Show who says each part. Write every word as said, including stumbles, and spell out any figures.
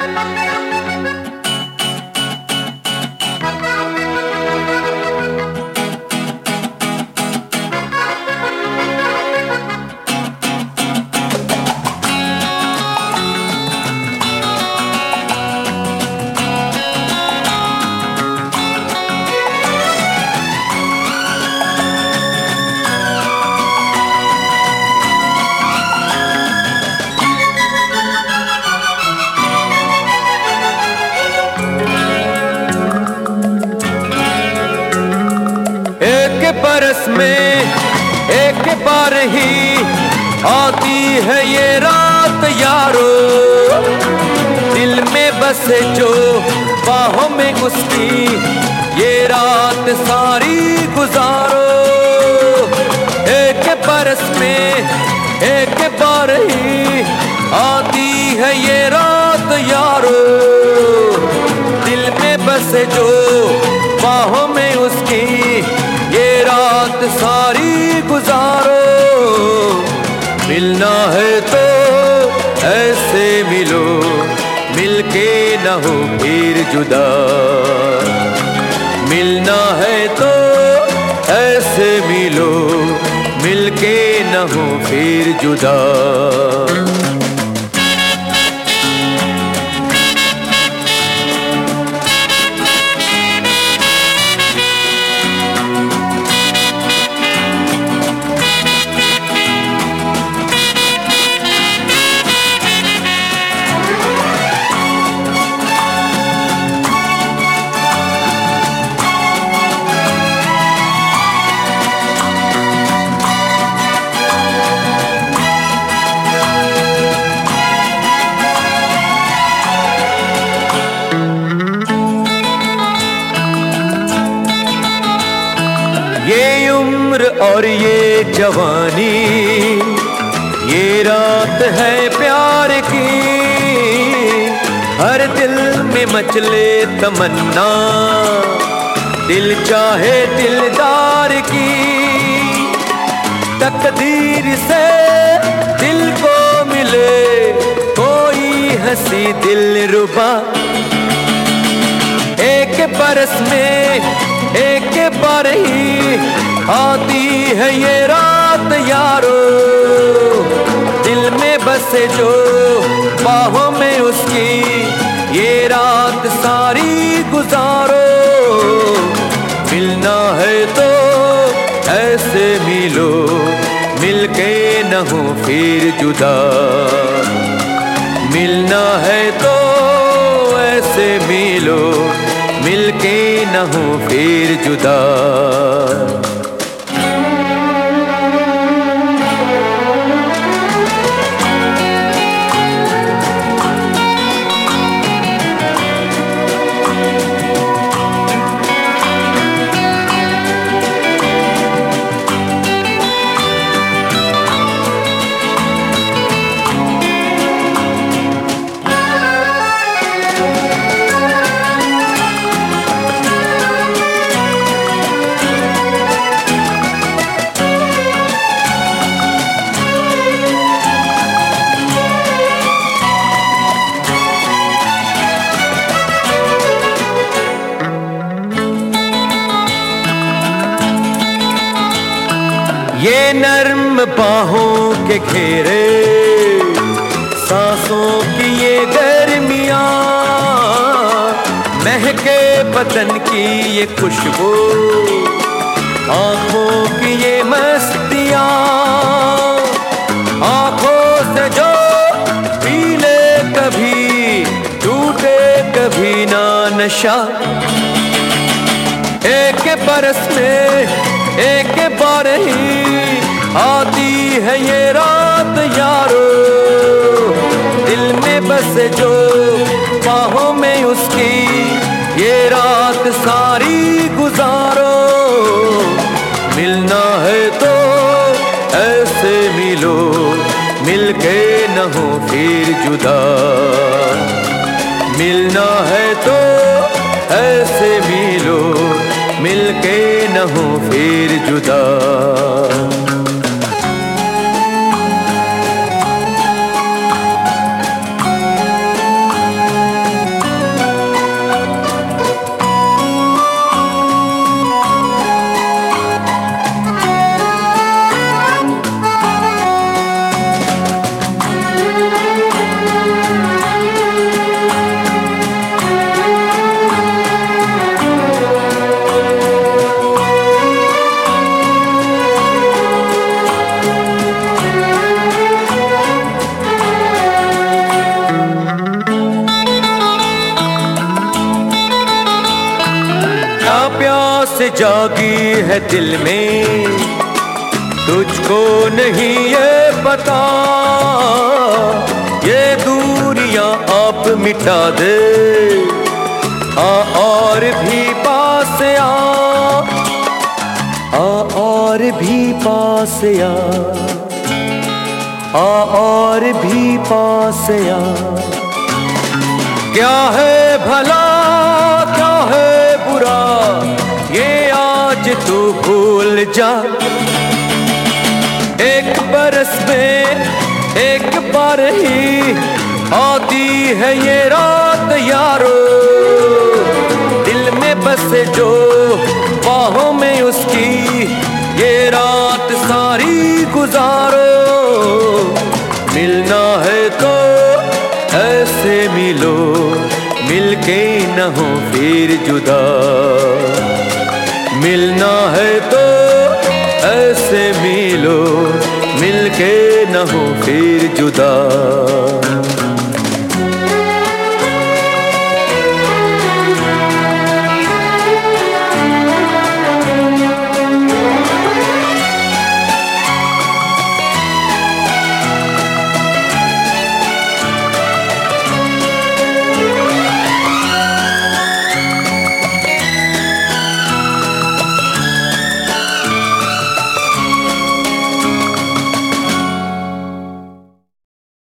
Speaker 1: बरस में एक बार ही आती है ये रात यारो, दिल में बसे जो बाहों में उसकी ये रात सारी गुजारो। एक बरस में एक बार ही आती है ये रात यारो, दिल में बसे जो बाहों में उसकी ये रात सारी गुजारो। मिलना है तो ऐसे मिलो, मिलके न हो फिर जुदा। मिलना है तो ऐसे मिलो, मिलके न हो फिर जुदा। ये उम्र और ये जवानी, ये रात है प्यार की। हर दिल में मचले तमन्ना, दिल चाहे दिलदार की। तकदीर से दिल को मिले कोई हंसी दिलरुबा। एक बरस में एक बार ही आती है ये रात यारो, दिल में बसे जो बाहों में उसकी ये रात सारी गुजारो। मिलना है तो ऐसे मिलो, मिलके न हो फिर जुदा। मिलना है तो ऐसे मिलो, मिलके न हो फिर जुदा। ये नर्म बाहों के घेरे, सांसों की ये गर्मियाँ, महके बदन की ये खुशबू, आँखों की ये मस्तियाँ। आँखों से जो पी ले कभी, टूटे कभी ना नशा। एक बरस में एक बार ही आती है ये रात यारो, दिल में बसे जो बाहों में उसकी ये रात सारी गुजारो। मिलना है तो ऐसे मिलो, मिलके न हो फिर जुदा। मिलना है तो ऐसे मिलो, मिलके न हो फिर जुदा। जागी है दिल में, तुझको नहीं ये पता, ये दूरियां आप मिटा दे। आ और भी पास आ, आ और भी पास आ, आ और भी पास आ। क्या है भला क्या है बुरा, ये आज तू भूल जा। एक बरस में एक बार ही आती है ये रात यारो, दिल में बसे जो बाहों में उसकी, ये रात सारी गुजारो। मिलना है तो ऐसे मिलो, मिलके न हो फिर जुदा। मिलना है तो ऐसे मिलो, मिलके न हो फिर जुदा।